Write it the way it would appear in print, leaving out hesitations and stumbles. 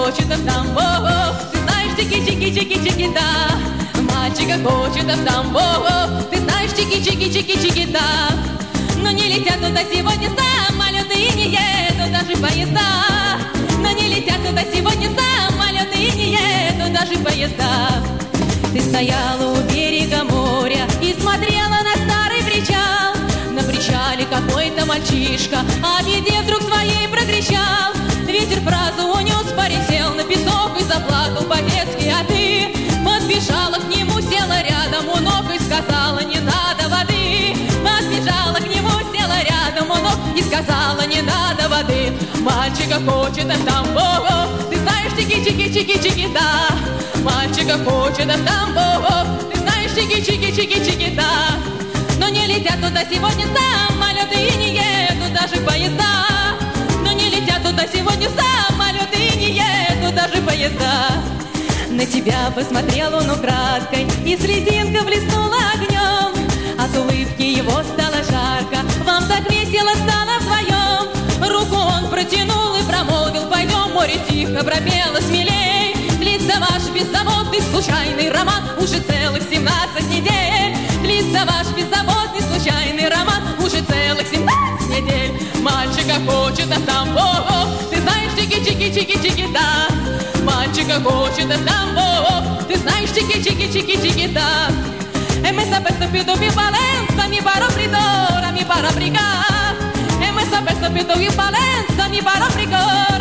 хочет в тамбов. Ты знаешь, чики-чики-чики-чики-да. Мальчика хочет в тамбов. Ты знаешь, чики-чики-чики-чики-да. Но не летят туда сегодня самолеты и не едут даже поезда. Но не летят туда сегодня самолеты и не едут даже поезда. Ты стояла у берега моря и смотрела на старый причал. На причале какой-то мальчишка о беде вдруг своей прокричал. Ветер фразу унес, парень сел на песок и заплакал по-детски. А ты подбежала к нему, села рядом у ног и сказала: не надо воды. Подбежала к нему, села рядом у ног и сказала: не надо воды. Мальчика хочет в тамбов. Ты знаешь, чики-чики-чики-чики-да. Мальчика хочет в тамбов. Ты знаешь, чики-чики-чики-чики-да. Но не летят туда сегодня самолеты и не едут даже поезда. Но не летят туда сегодня самолеты и не едут даже поезда. На тебя посмотрел он украдкой, и слезинка блеснула огнем. От улыбки его стало жарко, вам так весело стало вдвоем. Руку он протянул и промолвил: пойдем, море тихо пропело смелей. Длится ваш беззаботный случайный роман уже целых 17 недель. Длится ваш беззаботный случайный роман уже целых 17 недель. Мальчика хочет в тамбов. Ты знаешь, чики-чики-чики-чики-да. Mальчика хочет в тамбов. Ты знаешь, чики-чики-чики-чики-да. Me sapere stupido che valenza, mi paro fridora, mi paro a brigare. Me sapere stupido che valenza, mi paro a brigare.